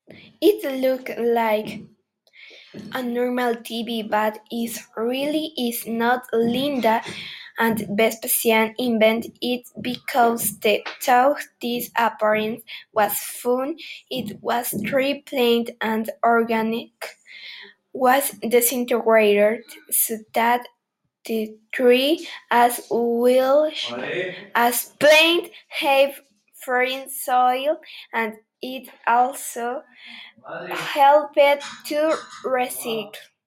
It looked like a normal TV, but it really is not. Linda and Vespasian invented it because they thought this appearance was fun. It was triplated and organic was disintegrated so that the tree as well as plant have foreign soil, and it also helped to recycle.